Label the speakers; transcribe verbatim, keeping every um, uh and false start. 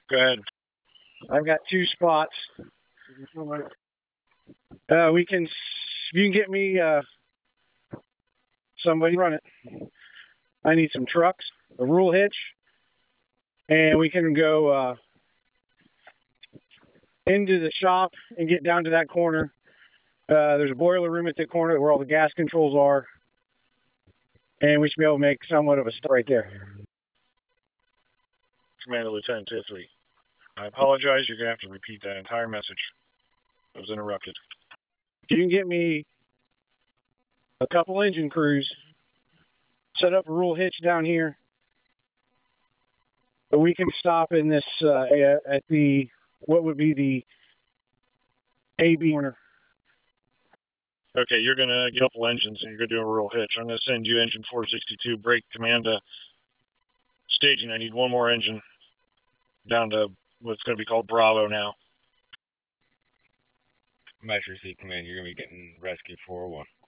Speaker 1: Go ahead.
Speaker 2: I've got two spots. Uh, we can, if you can get me uh, somebody run it. I need some trucks, a rule hitch, and we can go uh, into the shop and get down to that corner. Uh, there's a boiler room at the corner where all the gas controls are, and we should be able to make somewhat of a start right there.
Speaker 1: Commander Lieutenant Tier three. I apologize. You're going to have to repeat that entire message. I was interrupted.
Speaker 2: If you can get me a couple engine crews, set up a rule hitch down here, but we can stop in this uh, at the, what would be the A B corner.
Speaker 1: Okay, you're going to get a couple engines and you're going to do a roll hitch. I'm going to send you engine four sixty-two, break command to staging. I need one more engine down to what's going to be called Bravo now.
Speaker 3: Master C command, you're going to be getting rescue four oh one.